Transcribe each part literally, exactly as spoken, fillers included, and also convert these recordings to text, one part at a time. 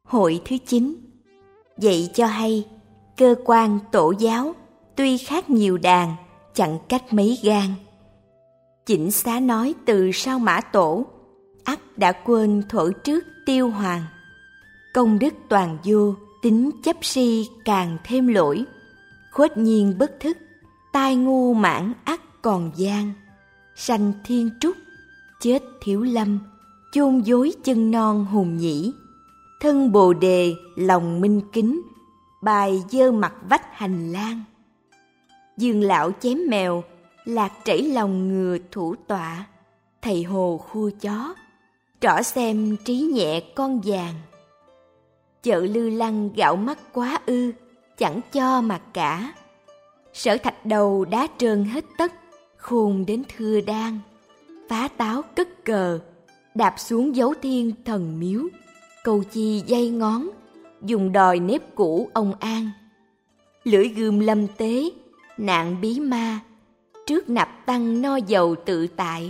Hội thứ chín dạy cho hay, cơ quan tổ giáo tuy khác nhiều đàn, chẳng cách mấy gan. Chỉnh xá nói từ sau Mã Tổ, ắt đã quên thuở trước Tiêu Hoàng. Công đức toàn vô, tính chấp si càng thêm lỗi. Khuếch nhiên bất thức, tai ngu mãn ắt còn gian. Sanh thiên trúc, chết thiếu lâm, chôn vối chân non hùng nhĩ. Thân bồ đề, lòng minh kính, bài dơ mặt vách hành lang. Dương lão chém mèo, lạc trảy lòng ngừa thủ tọa. Thầy hồ khua chó, trỏ xem trí nhẹ con vàng. Chợ Lư Lăng gạo mắt quá ư, chẳng cho mà cả. Sở thạch đầu đá trơn hết tất, khôn đến thưa đan. Phá táo cất cờ, đạp xuống dấu thiên thần miếu. Cầu chi dây ngón, dùng đòi nếp cũ ông An. Lưỡi gươm lâm tế, nạn bí ma, trước nạp tăng no dầu tự tại.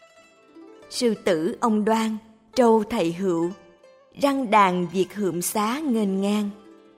Sư tử ông Đoan, trâu thầy Hựu, răng đàn việc hượm xá nghênh ngang.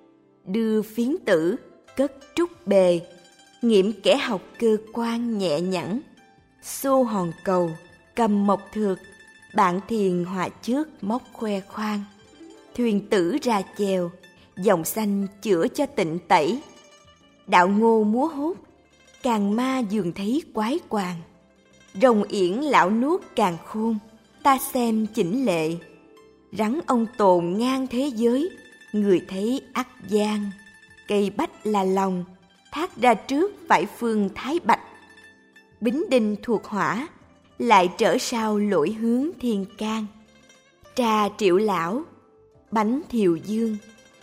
Đưa phiến tử, cất trúc bề, nghiệm kẻ học cơ quan nhẹ nhẵn. Xô hòn cầu, cầm mộc thược, bạn thiền họa trước móc khoe khoang. Thuyền tử ra chèo, dòng xanh chữa cho tịnh tẩy. Đạo ngô múa hốt, càng ma dường thấy quái quàng. Rồng yển lão nuốt càng khôn, ta xem chỉnh lệ. Rắn ông tồn ngang thế giới, người thấy ắt gian. Cây bách là lòng, thác ra trước phải phương thái bạch. Bính đinh thuộc hỏa, lại trở sau lỗi hướng thiên can. Trà triệu lão, bánh thiều dương.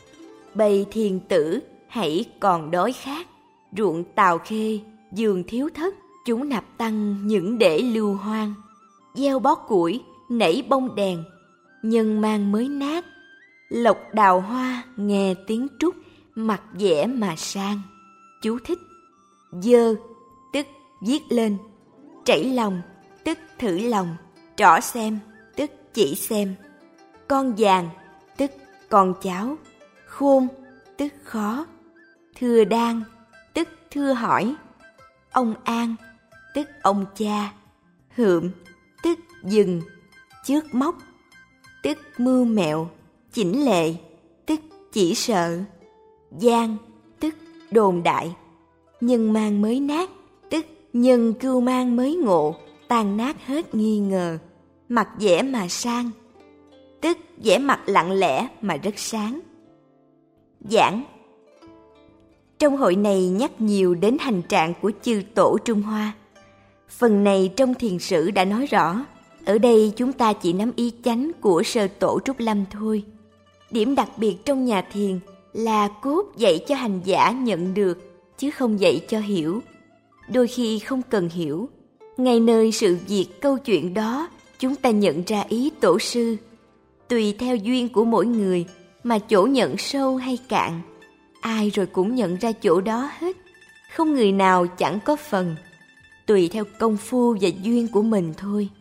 Bầy thiền tử hãy còn đói khát. Ruộng tàu khê, giường thiếu thất, chúng nạp tăng những để lưu hoang. Gieo bó củi, nảy bông đèn, nhân mang mới nát. Lộc đào hoa, nghe tiếng trúc, mặt dẻ mà sang. Chú thích: dơ, tức viết lên. Trảy lòng, tức thử lòng. Trỏ xem, tức chỉ xem. Con vàng, tức con cháu. Khôn, tức khó. Thưa đan, tức thưa hỏi. Ông An, tức ông cha. Hượm, tức dừng. Chước móc, tức mưu mẹo. Chỉnh lệ, tức chỉ sợ. Gian, tức đồn đại. Nhân mang mới nát, tức nhân cưu mang mới ngộ. Tan nát hết nghi ngờ. Mặt dẻ mà sang, tức vẻ mặt lặng lẽ mà rất sáng. Giảng. Trong hội này nhắc nhiều đến hành trạng của chư tổ Trung Hoa. Phần này trong thiền sử đã nói rõ. Ở đây chúng ta chỉ nắm ý chánh của sơ tổ Trúc Lâm thôi. Điểm đặc biệt trong nhà thiền là cốt dạy cho hành giả nhận được, chứ không dạy cho hiểu. Đôi khi không cần hiểu, ngay nơi sự việc câu chuyện đó chúng ta nhận ra ý tổ sư. Tùy theo duyên của mỗi người mà chỗ nhận sâu hay cạn, ai rồi cũng nhận ra chỗ đó hết. Không người nào chẳng có phần, tùy theo công phu và duyên của mình thôi.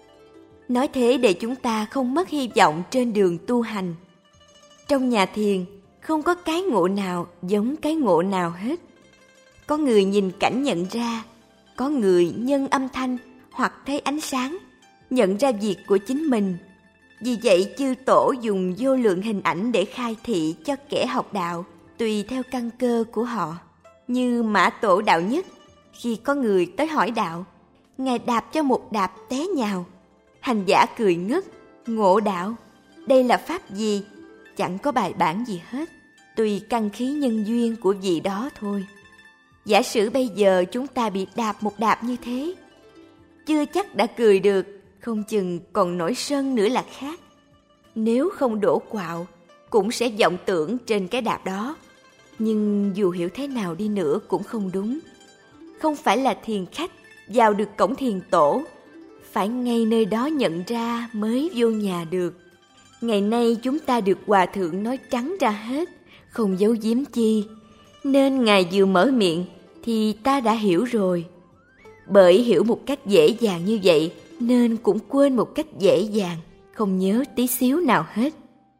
Nói thế để chúng ta không mất hy vọng trên đường tu hành. Trong nhà thiền không có cái ngộ nào giống cái ngộ nào hết. Có người nhìn cảnh nhận ra, có người nhân âm thanh hoặc thấy ánh sáng, nhận ra việc của chính mình. Vì vậy chư tổ dùng vô lượng hình ảnh để khai thị cho kẻ học đạo, tùy theo căn cơ của họ. Như Mã Tổ Đạo Nhất, khi có người tới hỏi đạo, Ngài đạp cho một đạp té nhào. Hành giả cười ngất, ngộ đạo, đây là pháp gì? Chẳng có bài bản gì hết, tùy căn khí nhân duyên của vị đó thôi. Giả sử bây giờ chúng ta bị đạp một đạp như thế, chưa chắc đã cười được, không chừng còn nổi sân nữa là khác. Nếu không đổ quạo, cũng sẽ vọng tưởng trên cái đạp đó. Nhưng dù hiểu thế nào đi nữa cũng không đúng. Không phải là thiền khách vào được cổng thiền tổ, phải ngay nơi đó nhận ra mới vô nhà được. Ngày nay chúng ta được Hòa Thượng nói trắng ra hết, không giấu giếm chi, nên Ngài vừa mở miệng thì ta đã hiểu rồi. Bởi hiểu một cách dễ dàng như vậy nên cũng quên một cách dễ dàng, không nhớ tí xíu nào hết.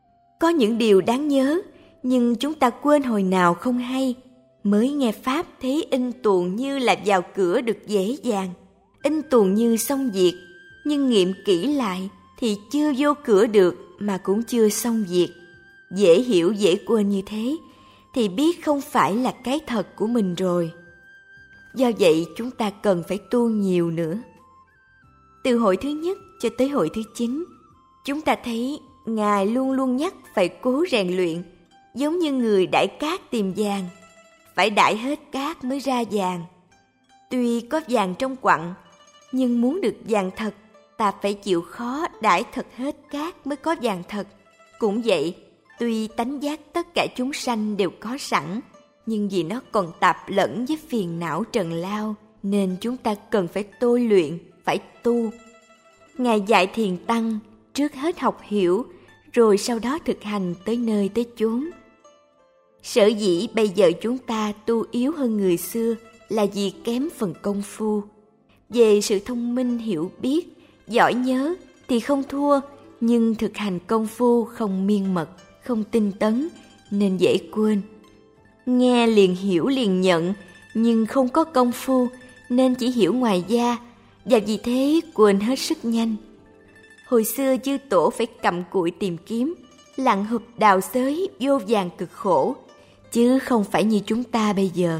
Có những điều đáng nhớ, nhưng chúng ta quên hồi nào không hay. Mới nghe Pháp thấy in tuồng như là vào cửa được dễ dàng, in tuồng như xong việc, nhưng nghiệm kỹ lại thì chưa vô cửa được mà cũng chưa xong việc. Dễ hiểu dễ quên như thế, thì biết không phải là cái thật của mình rồi. Do vậy chúng ta cần phải tu nhiều nữa. Từ hội thứ nhất cho tới hội thứ chín, chúng ta thấy Ngài luôn luôn nhắc phải cố rèn luyện, giống như người đãi cát tìm vàng. Phải đãi hết cát mới ra vàng. Tuy có vàng trong quặng, nhưng muốn được vàng thật, ta phải chịu khó đãi thật hết cát mới có vàng thật. Cũng vậy, tuy tánh giác tất cả chúng sanh đều có sẵn, nhưng vì nó còn tạp lẫn với phiền não trần lao, nên chúng ta cần phải tôi luyện, phải tu. Ngài dạy thiền tăng, trước hết học hiểu, rồi sau đó thực hành tới nơi tới chốn. Sở dĩ bây giờ chúng ta tu yếu hơn người xưa là vì kém phần công phu. Về sự thông minh hiểu biết, giỏi nhớ thì không thua, nhưng thực hành công phu không miên mật, không tinh tấn, nên dễ quên. Nghe liền hiểu liền nhận, nhưng không có công phu, nên chỉ hiểu ngoài da, và vì thế quên hết sức nhanh. Hồi xưa chư tổ phải cầm cụi tìm kiếm, lặn hụp đào xới vô vàn cực khổ, chứ không phải như chúng ta bây giờ.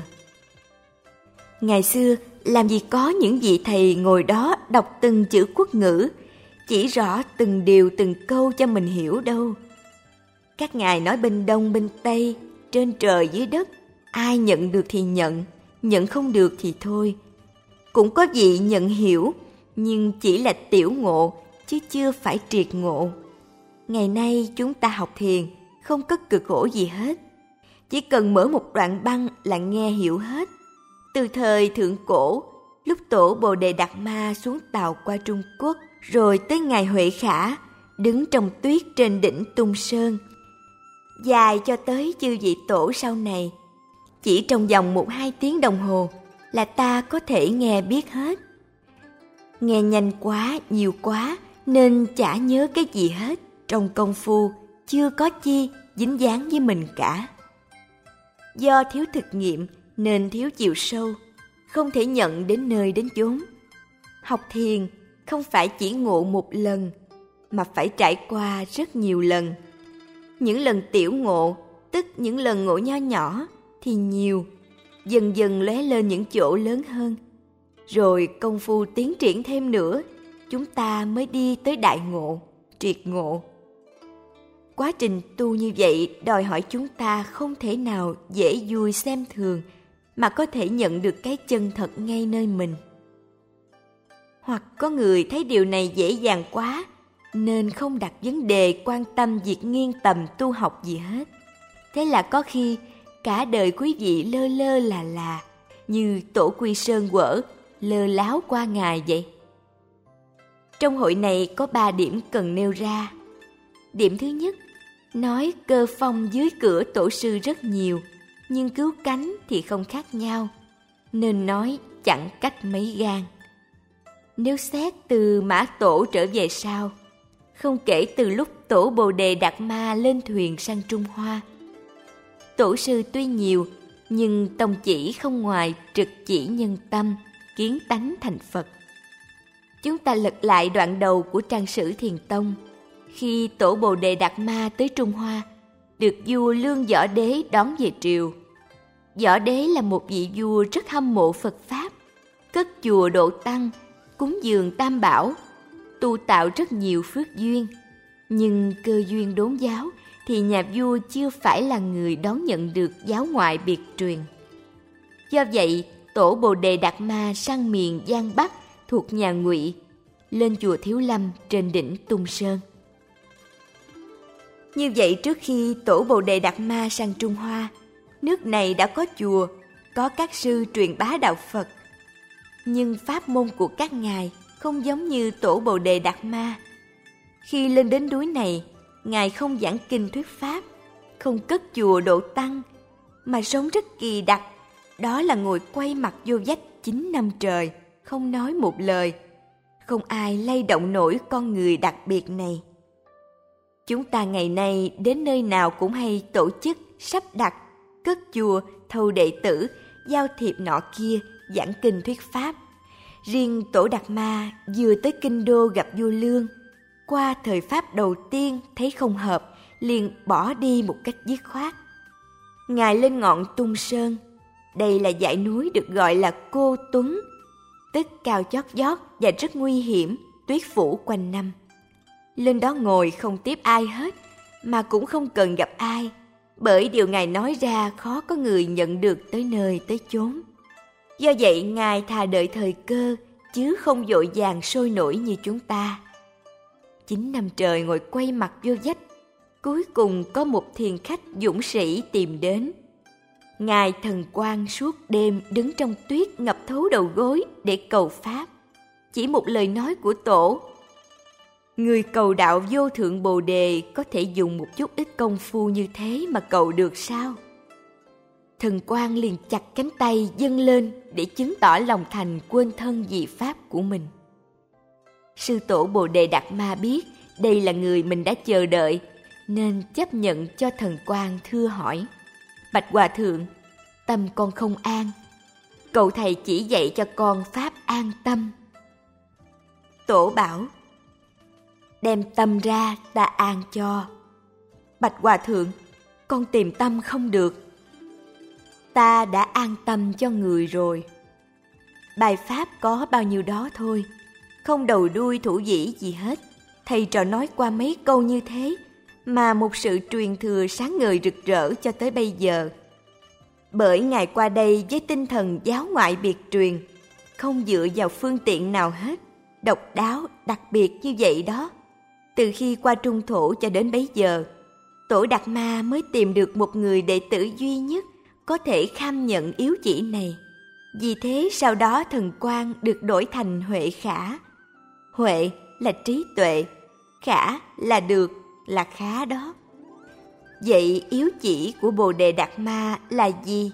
Ngày xưa, làm gì có những vị thầy ngồi đó đọc từng chữ quốc ngữ, chỉ rõ từng điều từng câu cho mình hiểu đâu. Các ngài nói bên đông bên tây, trên trời dưới đất, ai nhận được thì nhận, nhận không được thì thôi. Cũng có vị nhận hiểu, nhưng chỉ là tiểu ngộ, chứ chưa phải triệt ngộ. Ngày nay chúng ta học thiền, không có cực khổ gì hết. Chỉ cần mở một đoạn băng là nghe hiểu hết. Từ thời thượng cổ, lúc tổ Bồ Đề Đạt Ma xuống tàu qua Trung Quốc, rồi tới ngày Huệ Khả, đứng trong tuyết trên đỉnh Tung Sơn, dài cho tới chư vị tổ sau này, chỉ trong vòng một hai tiếng đồng hồ là ta có thể nghe biết hết. Nghe nhanh quá, nhiều quá, nên chả nhớ cái gì hết. Trong công phu, chưa có chi dính dáng với mình cả. Do thiếu thực nghiệm nên thiếu chiều sâu, không thể nhận đến nơi đến chốn. Học thiền không phải chỉ ngộ một lần, mà phải trải qua rất nhiều lần. Những lần tiểu ngộ, tức những lần ngộ nho nhỏ, thì nhiều, dần dần lóe lên những chỗ lớn hơn. Rồi công phu tiến triển thêm nữa, chúng ta mới đi tới đại ngộ, triệt ngộ. Quá trình tu như vậy đòi hỏi chúng ta không thể nào dễ vui xem thường, mà có thể nhận được cái chân thật ngay nơi mình. Hoặc có người thấy điều này dễ dàng quá, nên không đặt vấn đề quan tâm việc nghiên tầm tu học gì hết. Thế là có khi cả đời quý vị lơ lơ là là, như tổ Quy Sơn Quở lơ láo qua ngày vậy. Trong hội này có ba điểm cần nêu ra. Điểm thứ nhất, nói cơ phong dưới cửa tổ sư rất nhiều, nhưng cứu cánh thì không khác nhau, nên nói chẳng cách mấy gan. Nếu xét từ Mã Tổ trở về sau, không kể từ lúc tổ Bồ Đề Đạt Ma lên thuyền sang Trung Hoa, tổ sư tuy nhiều, nhưng tông chỉ không ngoài trực chỉ nhân tâm, kiến tánh thành Phật. Chúng ta lật lại đoạn đầu của trang sử Thiền Tông. Khi tổ Bồ Đề Đạt Ma tới Trung Hoa, được vua Lương Võ Đế đón về triều. Võ Đế là một vị vua rất hâm mộ Phật Pháp, cất chùa độ tăng, cúng dường Tam Bảo, tu tạo rất nhiều phước duyên. Nhưng cơ duyên đốn giáo thì nhà vua chưa phải là người đón nhận được giáo ngoại biệt truyền. Do vậy, tổ Bồ Đề Đạt Ma sang miền Giang Bắc thuộc nhà Ngụy, lên chùa Thiếu Lâm trên đỉnh Tung Sơn. Như vậy, trước khi tổ Bồ Đề Đạt Ma sang Trung Hoa, nước này đã có chùa, có các sư truyền bá đạo Phật. Nhưng pháp môn của các ngài không giống như tổ Bồ Đề Đạt Ma. Khi lên đến núi này, ngài không giảng kinh thuyết pháp, không cất chùa độ tăng, mà sống rất kỳ đặc. Đó là ngồi quay mặt vô vách chín năm trời, không nói một lời. Không ai lay động nổi con người đặc biệt này. Chúng ta ngày nay đến nơi nào cũng hay tổ chức, sắp đặt, cất chùa, thâu đệ tử, giao thiệp nọ kia, giảng kinh thuyết pháp. Riêng Tổ Đạt Ma vừa tới kinh đô gặp vua Lương, qua thời pháp đầu tiên thấy không hợp, liền bỏ đi một cách dứt khoát. Ngài lên ngọn Tung Sơn, đây là dãy núi được gọi là Cô Tuấn, tức cao chót vót và rất nguy hiểm, tuyết phủ quanh năm. Lên đó ngồi không tiếp ai hết, mà cũng không cần gặp ai, bởi điều Ngài nói ra khó có người nhận được tới nơi tới chốn. Do vậy Ngài thà đợi thời cơ, chứ không vội vàng sôi nổi như chúng ta. Chín năm trời ngồi quay mặt vô vách, cuối cùng có một thiền khách dũng sĩ tìm đến. Ngài Thần Quang suốt đêm đứng trong tuyết ngập thấu đầu gối để cầu pháp. Chỉ một lời nói của Tổ: người cầu đạo vô thượng Bồ Đề có thể dùng một chút ít công phu như thế mà cầu được sao? Thần Quang liền chặt cánh tay dâng lên để chứng tỏ lòng thành quên thân vì pháp của mình. Sư Tổ Bồ Đề Đạt Ma biết đây là người mình đã chờ đợi, nên chấp nhận cho Thần Quang thưa hỏi: Bạch Hòa Thượng, tâm con không an, cậu thầy chỉ dạy cho con pháp an tâm. Tổ bảo: đem tâm ra ta an cho. Bạch Hòa Thượng, con tìm tâm không được. Ta đã an tâm cho người rồi. Bài pháp có bao nhiêu đó thôi, không đầu đuôi thủ dĩ gì hết. Thầy trò nói qua mấy câu như thế mà một sự truyền thừa sáng ngời rực rỡ cho tới bây giờ. Bởi Ngài qua đây với tinh thần giáo ngoại biệt truyền, không dựa vào phương tiện nào hết, độc đáo, đặc biệt như vậy đó. Từ khi qua Trung Thổ cho đến bấy giờ, Tổ Đạt Ma mới tìm được một người đệ tử duy nhất có thể kham nhận yếu chỉ này. Vì thế sau đó Thần Quang được đổi thành Huệ Khả. Huệ là trí tuệ, khả là được, là khá đó. Vậy yếu chỉ của Bồ Đề Đạt Ma là gì?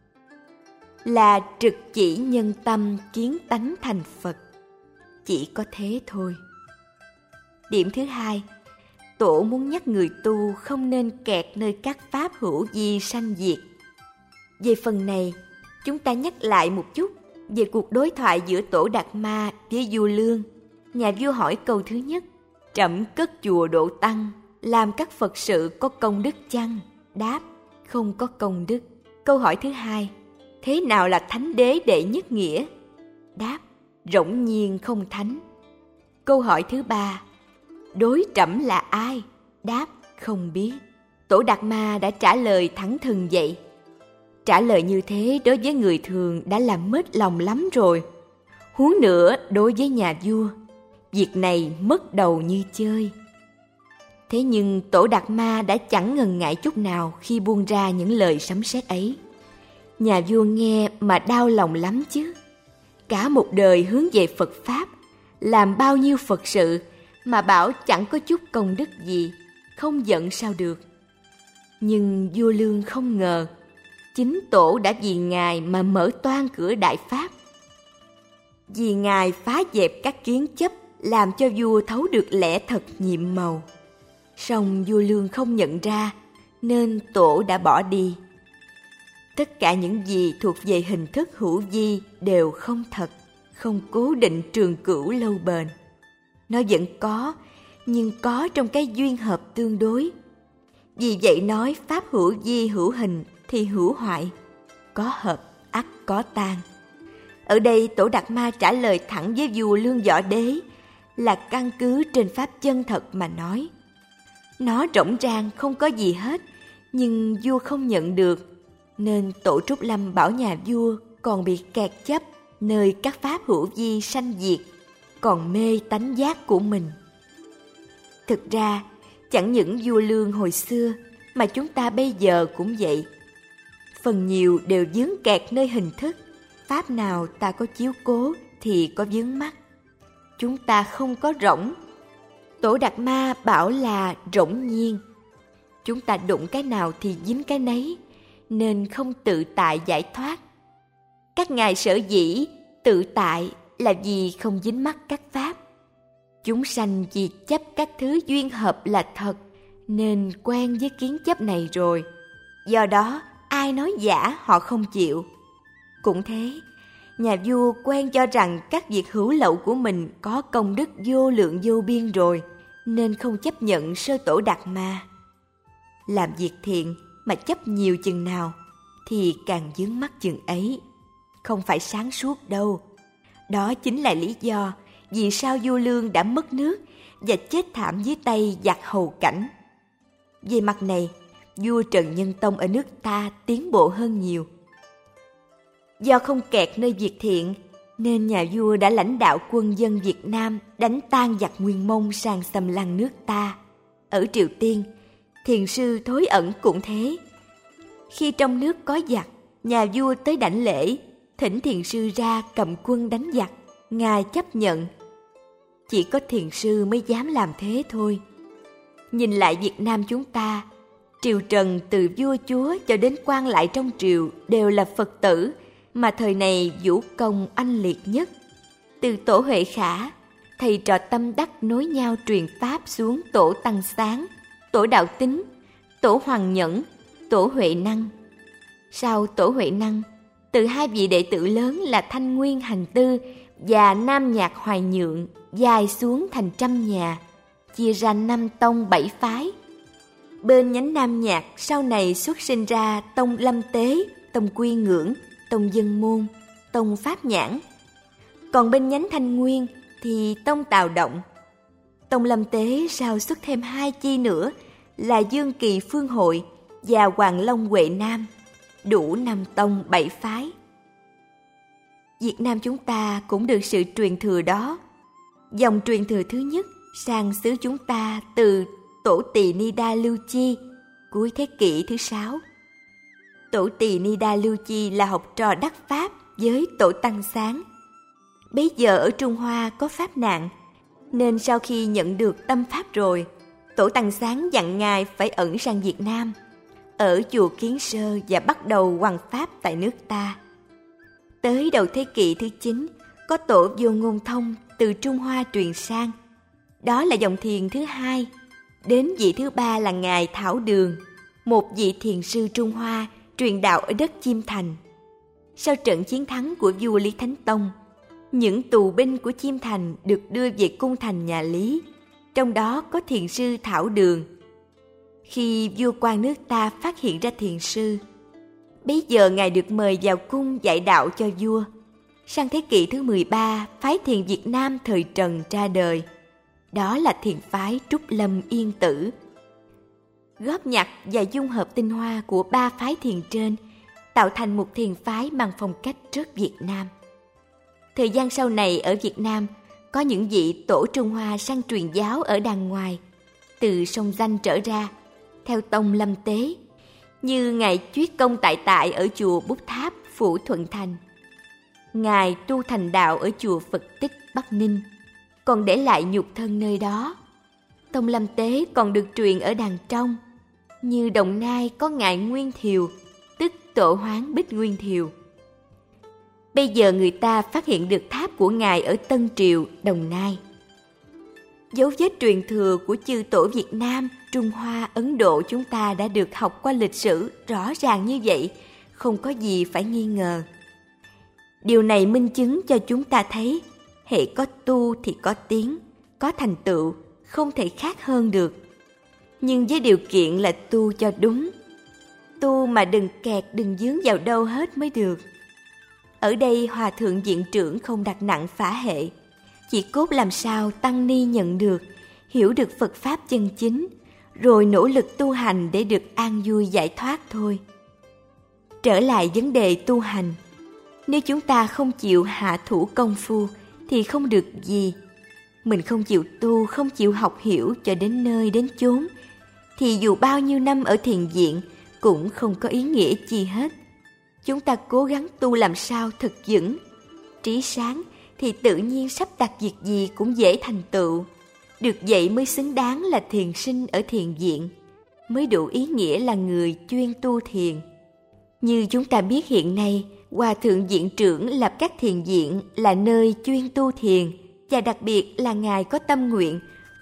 Là trực chỉ nhân tâm kiến tánh thành Phật. Chỉ có thế thôi. Điểm thứ hai, Tổ muốn nhắc người tu không nên kẹt nơi các pháp hữu vi sanh diệt. Về phần này, chúng ta nhắc lại một chút về cuộc đối thoại giữa Tổ Đạt Ma với vua Lương. Nhà vua hỏi câu thứ nhất: trẫm cất chùa độ tăng, làm các Phật sự có công đức chăng? Đáp: không có công đức. Câu hỏi thứ hai: thế nào là thánh đế đệ nhất nghĩa? Đáp: rỗng nhiên không thánh. Câu hỏi thứ ba: đối trẫm là ai? Đáp: không biết. Tổ Đạt Ma đã trả lời thẳng thừng vậy. Trả lời như thế đối với người thường đã làm mất lòng lắm rồi. Huống nữa đối với nhà vua, việc này mất đầu như chơi. Thế nhưng Tổ Đạt Ma đã chẳng ngần ngại chút nào khi buông ra những lời sấm sét ấy. Nhà vua nghe mà đau lòng lắm chứ. Cả một đời hướng về Phật Pháp, làm bao nhiêu Phật sự mà bảo chẳng có chút công đức gì, không giận sao được. Nhưng vua Lương không ngờ, chính Tổ đã vì Ngài mà mở toang cửa Đại Pháp. Vì Ngài phá dẹp các kiến chấp, làm cho vua thấu được lẽ thật nhiệm màu. Song vua Lương không nhận ra, nên Tổ đã bỏ đi. Tất cả những gì thuộc về hình thức hữu vi đều không thật, không cố định trường cửu lâu bền. Nó vẫn có, nhưng có trong cái duyên hợp tương đối. Vì vậy nói pháp hữu vi hữu hình thì hữu hoại, có hợp ắt có tan. Ở đây Tổ Đạt Ma trả lời thẳng với vua Lương Võ Đế, là căn cứ trên pháp chân thật mà nói. Nó rỗng rang không có gì hết, nhưng vua không nhận được, nên Tổ Trúc Lâm bảo nhà vua còn bị kẹt chấp nơi các pháp hữu vi sanh diệt, còn mê tánh giác của mình. Thực ra, chẳng những vua Lương hồi xưa mà chúng ta bây giờ cũng vậy. Phần nhiều đều vướng kẹt nơi hình thức, pháp nào ta có chiếu cố thì có vướng mắc. Chúng ta không có rỗng. Tổ Đạt Ma bảo là rỗng nhiên. Chúng ta đụng cái nào thì dính cái nấy, nên không tự tại giải thoát. Các ngài sở dĩ tự tại là vì không dính mắc các pháp. Chúng sanh vì chấp các thứ duyên hợp là thật, nên quen với kiến chấp này rồi. Do đó, ai nói giả họ không chịu. Cũng thế, nhà vua quen cho rằng các việc hữu lậu của mình có công đức vô lượng vô biên rồi, nên không chấp nhận sơ tổ Đạt Ma. Làm việc thiện mà chấp nhiều chừng nào thì càng vướng mắc chừng ấy, không phải sáng suốt đâu. Đó chính là lý do vì sao vua Lương đã mất nước và chết thảm dưới tay giặc Hầu Cảnh. Về mặt này, vua Trần Nhân Tông ở nước ta tiến bộ hơn nhiều. Do không kẹt nơi việc thiện, nên nhà vua đã lãnh đạo quân dân Việt Nam đánh tan giặc Nguyên Mông sang xâm lăng nước ta. Ở Triều Tiên, thiền sư Thối Ẩn cũng thế. Khi trong nước có giặc, nhà vua tới đảnh lễ, thỉnh thiền sư ra cầm quân đánh giặc, ngài chấp nhận. Chỉ có thiền sư mới dám làm thế thôi. Nhìn lại Việt Nam chúng ta, triều Trần từ vua chúa cho đến quan lại trong triều đều là Phật tử, mà thời này vũ công oanh liệt nhất. Từ tổ Huệ Khả, thầy trò tâm đắc nối nhau truyền pháp xuống tổ Tăng Sáng, tổ Đạo Tính, tổ Hoàng Nhẫn, tổ Huệ Năng. Sau tổ Huệ Năng, từ hai vị đệ tử lớn là Thanh Nguyên Hành Tư và Nam Nhạc Hoài Nhượng dài xuống thành trăm nhà, chia ra năm tông bảy phái. Bên nhánh Nam Nhạc sau này xuất sinh ra tông Lâm Tế, tông Quy Ngưỡng, tông Dân Môn, tông Pháp Nhãn. Còn bên nhánh Thanh Nguyên thì tông Tào Động. Tông Lâm Tế sau xuất thêm hai chi nữa là Dương Kỳ Phương Hội và Hoàng Long Huệ Nam, đủ năm tông bảy phái. Việt Nam chúng ta cũng được sự truyền thừa đó. Dòng truyền thừa thứ nhất sang xứ chúng ta từ Tổ Tỳ Ni Đa Lưu Chi, cuối thế kỷ thứ sáu. Tổ Tỳ Ni Đa Lưu Chi là học trò đắc pháp với Tổ Tăng Sáng. Bấy giờ ở Trung Hoa có pháp nạn, nên sau khi nhận được tâm pháp rồi, Tổ Tăng Sáng dặn ngài phải ẩn sang Việt Nam, ở chùa Kiến Sơ và bắt đầu hoằng pháp tại nước ta. Tới đầu thế kỷ thứ chín, có tổ Vô Ngôn Thông từ Trung Hoa truyền sang. Đó là dòng thiền thứ hai. Đến vị thứ ba là ngài Thảo Đường, một vị thiền sư Trung Hoa truyền đạo ở đất Chiêm Thành. Sau trận chiến thắng của vua Lý Thánh Tông, những tù binh của Chiêm Thành được đưa về cung thành nhà Lý, trong đó có thiền sư Thảo Đường. Khi vua quan nước ta phát hiện ra thiền sư, bấy giờ ngài được mời vào cung dạy đạo cho vua. Sang thế kỷ thứ mười ba, phái thiền Việt Nam thời Trần ra đời. Đó là thiền phái Trúc Lâm Yên Tử. Góp nhặt và dung hợp tinh hoa của ba phái thiền trên, tạo thành một thiền phái mang phong cách rất Việt Nam. Thời gian sau này ở Việt Nam, có những vị tổ Trung Hoa sang truyền giáo ở đàng ngoài, từ sông Danh trở ra, theo tông Lâm Tế, như ngài Chuyết Công Tại Tại ở chùa Bút Tháp, Phủ Thuận Thành. Ngài tu thành đạo ở chùa Phật Tích, Bắc Ninh, còn để lại nhục thân nơi đó. Tông Lâm Tế còn được truyền ở đàng trong, như Đồng Nai có ngài Nguyên Thiều, tức Tổ Hoán Bích Nguyên Thiều. Bây giờ người ta phát hiện được tháp của ngài ở Tân Triều, Đồng Nai. Dấu vết truyền thừa của chư tổ Việt Nam, Trung Hoa, Ấn Độ chúng ta đã được học qua lịch sử rõ ràng như vậy, không có gì phải nghi ngờ. Điều này minh chứng cho chúng ta thấy, hễ có tu thì có tiến, có thành tựu, không thể khác hơn được. Nhưng với điều kiện là tu cho đúng. Tu mà đừng kẹt, đừng dướng vào đâu hết mới được. Ở đây Hòa Thượng Viện Trưởng không đặt nặng phả hệ, chỉ cốt làm sao tăng ni nhận được, hiểu được Phật Pháp chân chính, rồi nỗ lực tu hành để được an vui giải thoát thôi. Trở lại vấn đề tu hành, nếu chúng ta không chịu hạ thủ công phu thì không được gì. Mình không chịu tu, không chịu học hiểu cho đến nơi đến chốn, thì dù bao nhiêu năm ở thiền viện cũng không có ý nghĩa chi hết. Chúng ta cố gắng tu làm sao thật vững, trí sáng, thì tự nhiên sắp đặt việc gì cũng dễ thành tựu. Được vậy mới xứng đáng là thiền sinh ở thiền viện, mới đủ ý nghĩa là người chuyên tu thiền. Như chúng ta biết hiện nay, Hòa Thượng Viện Trưởng lập các thiền viện là nơi chuyên tu thiền, và đặc biệt là ngài có tâm nguyện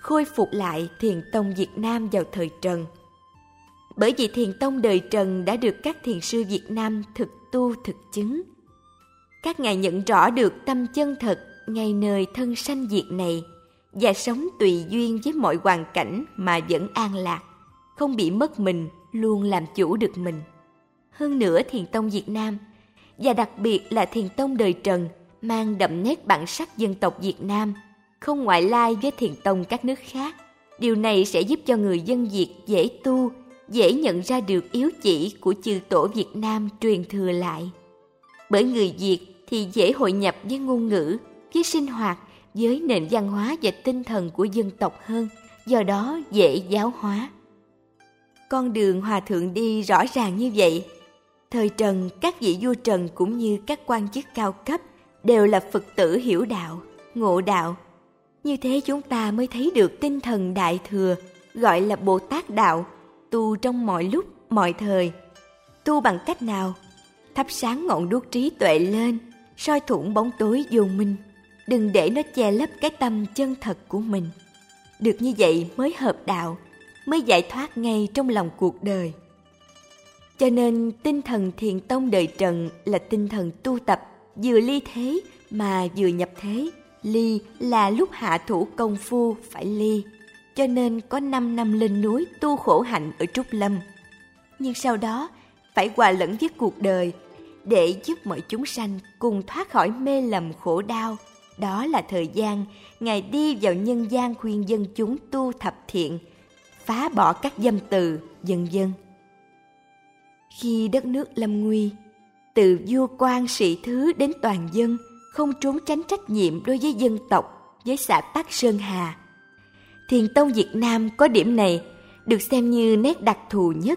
khôi phục lại Thiền tông Việt Nam vào thời Trần. Bởi vì Thiền tông đời Trần đã được các thiền sư Việt Nam thực tu thực chứng. Các ngài nhận rõ được tâm chân thật ngay nơi thân sanh diệt này và sống tùy duyên với mọi hoàn cảnh mà vẫn an lạc, không bị mất mình, luôn làm chủ được mình. Hơn nữa, Thiền tông Việt Nam và đặc biệt là Thiền tông đời Trần mang đậm nét bản sắc dân tộc Việt Nam, không ngoại lai với Thiền tông các nước khác. Điều này sẽ giúp cho người dân Việt dễ tu, dễ nhận ra được yếu chỉ của chư tổ Việt Nam truyền thừa lại. Bởi người Việt thì dễ hội nhập với ngôn ngữ, với sinh hoạt, với nền văn hóa và tinh thần của dân tộc hơn, do đó dễ giáo hóa. Con đường Hòa Thượng đi rõ ràng như vậy. Thời Trần, các vị vua Trần cũng như các quan chức cao cấp đều là Phật tử hiểu đạo, ngộ đạo. Như thế chúng ta mới thấy được tinh thần Đại Thừa, gọi là Bồ Tát Đạo, tu trong mọi lúc, mọi thời. Tu bằng cách nào? Thắp sáng ngọn đuốc trí tuệ lên, soi thủng bóng tối vô minh. Đừng để nó che lấp cái tâm chân thật của mình. Được như vậy mới hợp đạo, mới giải thoát ngay trong lòng cuộc đời. Cho nên tinh thần Thiền tông đời Trần là tinh thần tu tập vừa ly thế mà vừa nhập thế. Ly là lúc hạ thủ công phu phải ly, cho nên có năm năm lên núi tu khổ hạnh ở Trúc Lâm. Nhưng sau đó phải hòa lẫn với cuộc đời để giúp mọi chúng sanh cùng thoát khỏi mê lầm khổ đau. Đó là thời gian Ngài đi vào nhân gian khuyên dân chúng tu thập thiện, phá bỏ các dâm từ, vân vân. Khi đất nước lâm nguy, từ vua quan sĩ thứ đến toàn dân, không trốn tránh trách nhiệm đối với dân tộc, với xã tắc Sơn Hà. Thiền tông Việt Nam có điểm này được xem như nét đặc thù nhất.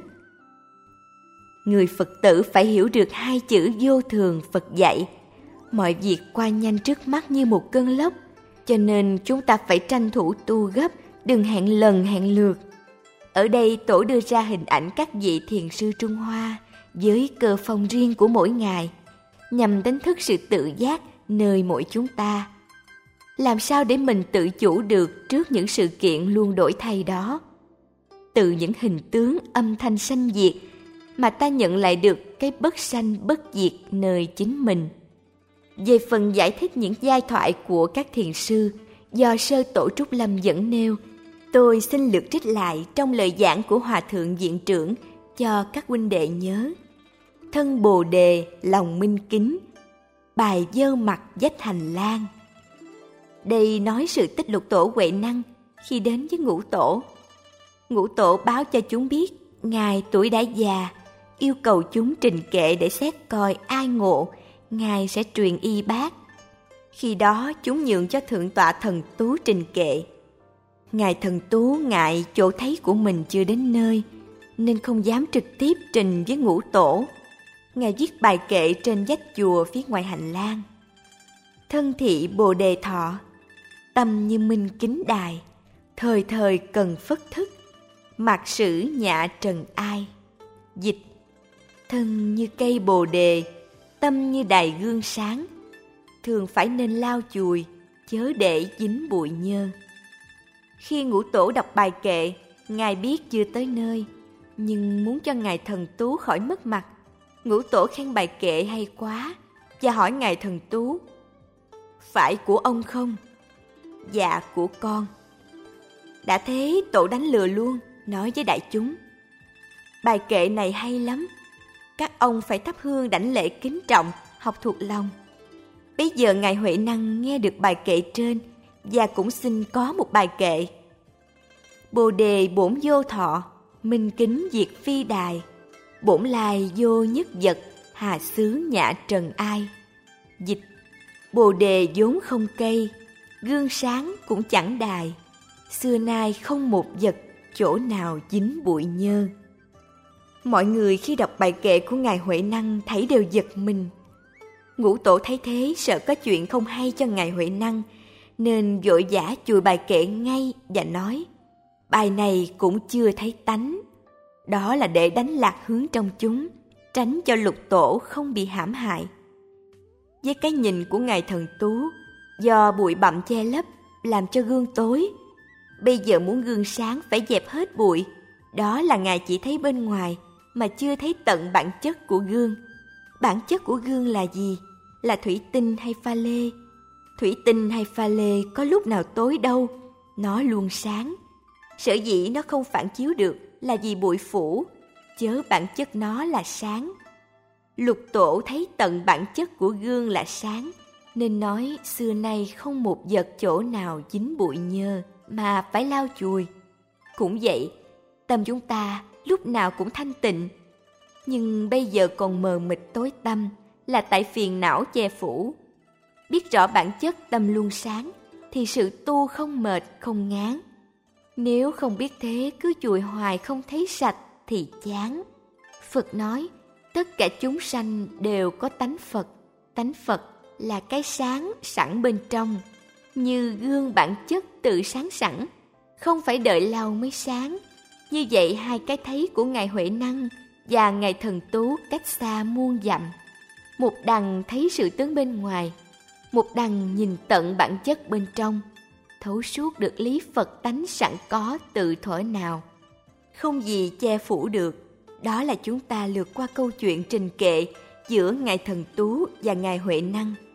Người Phật tử phải hiểu được hai chữ vô thường Phật dạy. Mọi việc qua nhanh trước mắt như một cơn lốc, cho nên chúng ta phải tranh thủ tu gấp, đừng hẹn lần hẹn lượt. Ở đây Tổ đưa ra hình ảnh các vị thiền sư Trung Hoa với cơ phong riêng của mỗi ngài, nhằm đánh thức sự tự giác nơi mỗi chúng ta. Làm sao để mình tự chủ được trước những sự kiện luôn đổi thay đó? Từ những hình tướng âm thanh sanh diệt mà ta nhận lại được cái bất sanh bất diệt nơi chính mình. Về phần giải thích những giai thoại của các thiền sư do Sơ Tổ Trúc Lâm dẫn nêu, tôi xin lược trích lại trong lời giảng của Hòa Thượng Viện Trưởng cho các huynh đệ nhớ. Thân Bồ Đề lòng minh kính, bài dơ mặt dách hành lang. Đây nói sự tích Lục Tổ Huệ Năng khi đến với Ngũ Tổ. Ngũ Tổ báo cho chúng biết Ngài tuổi đã già, yêu cầu chúng trình kệ để xét coi ai ngộ, Ngài sẽ truyền y bác. Khi đó chúng nhượng cho Thượng tọa Thần Tú trình kệ. Ngài Thần Tú ngại chỗ thấy của mình chưa đến nơi, nên không dám trực tiếp trình với Ngũ Tổ. Ngài viết bài kệ trên vách chùa phía ngoài hành lang. Thân thị Bồ Đề thọ, tâm như minh kính đài, thời thời cần phất thức, mạc sử nhạ trần ai. Dịch: thân như cây Bồ Đề, tâm như đài gương sáng, thường phải nên lau chùi, chớ để dính bụi nhơ. Khi Ngũ Tổ đọc bài kệ, Ngài biết chưa tới nơi, nhưng muốn cho Ngài Thần Tú khỏi mất mặt, Ngũ Tổ khen bài kệ hay quá và hỏi Ngài Thần Tú: phải của ông không? Dạ của con. Đã thế Tổ đánh lừa luôn, nói với đại chúng: bài kệ này hay lắm, các ông phải thắp hương đảnh lễ kính trọng, học thuộc lòng. Bây giờ Ngài Huệ Năng nghe được bài kệ trên và cũng xin có một bài kệ. Bồ Đề bổn vô thọ, minh kính diệt phi đài, bổn lai vô nhất vật, hà xứ nhã trần ai. Dịch: Bồ Đề vốn không cây, gương sáng cũng chẳng đài, xưa nay không một vật, chỗ nào dính bụi nhơ. Mọi người khi đọc bài kệ của Ngài Huệ Năng thấy đều giật mình. Ngũ Tổ thấy thế sợ có chuyện không hay cho Ngài Huệ Năng, nên vội vã chùi bài kệ ngay và nói: bài này cũng chưa thấy tánh. Đó là để đánh lạc hướng trong chúng, tránh cho Lục Tổ không bị hãm hại. Với cái nhìn của Ngài Thần Tú, do bụi bặm che lấp làm cho gương tối, Bây giờ muốn gương sáng phải dẹp hết bụi. Đó là Ngài chỉ thấy bên ngoài, mà chưa thấy tận bản chất của gương. Bản chất của gương là gì? Là thủy tinh hay pha lê? Thủy tinh hay pha lê có lúc nào tối đâu, nó luôn sáng. Sở dĩ nó không phản chiếu được là vì bụi phủ, chớ bản chất nó là sáng. Lục Tổ thấy tận bản chất của gương là sáng, nên nói xưa nay không một vật chỗ nào dính bụi nhơ mà phải lau chùi. Cũng vậy, tâm chúng ta lúc nào cũng thanh tịnh, nhưng bây giờ còn mờ mịt tối tăm là tại phiền não che phủ. Biết rõ bản chất tâm luôn sáng thì sự tu không mệt không ngán. Nếu không biết thế cứ chùi hoài không thấy sạch thì chán. Phật nói tất cả chúng sanh đều có tánh Phật. Tánh Phật là cái sáng sẵn bên trong, như gương bản chất tự sáng sẵn, không phải đợi lau mới sáng. Như vậy hai cái thấy của Ngài Huệ Năng và Ngài Thần Tú cách xa muôn dặm. Một đằng thấy sự tướng bên ngoài, một đằng nhìn tận bản chất bên trong, thấu suốt được lý Phật tánh sẵn có từ thuở nào. Không gì che phủ được. Đó là chúng ta lược qua câu chuyện trình kệ giữa Ngài Thần Tú và Ngài Huệ Năng.